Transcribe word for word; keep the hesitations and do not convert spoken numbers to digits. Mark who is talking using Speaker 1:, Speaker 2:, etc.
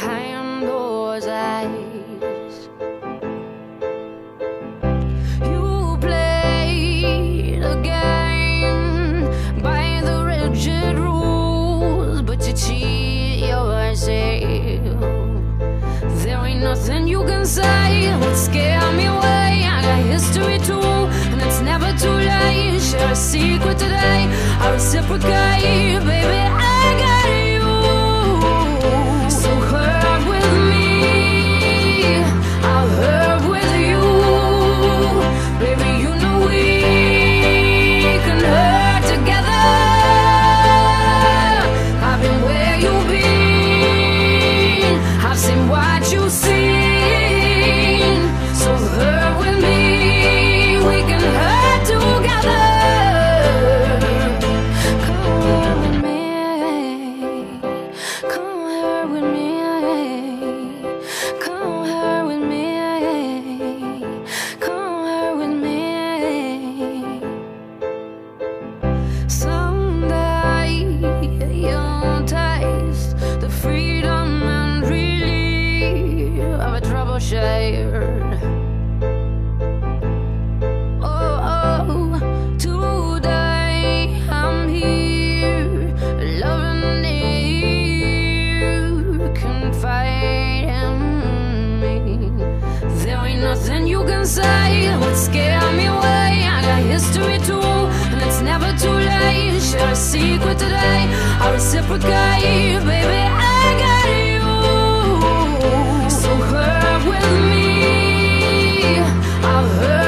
Speaker 1: behind those eyes. You play the game by the rigid rules, but you cheat yourself. There ain't nothing you can say would scare me away. I got history too, and it's never too late. Share a secret today, I reciprocate, baby. I got you. So hurt with me, I'll hurt with you, baby. You know we can hurt together. I've been where you've been, I've seen what you've seen. So hurt with me, we can hurt together. Come hurt with me, come hurt with me, come hurt with me, come hurt with me. Someday you'll taste the freedom and relief of a trouble shared. Oh, oh, today I'm here, loving you, confiding me. There ain't nothing you can say would scare me away. I got history too, and it's never too late. Share a secret today, I reciprocate, baby. I got you. So hurt with me, I'll hurt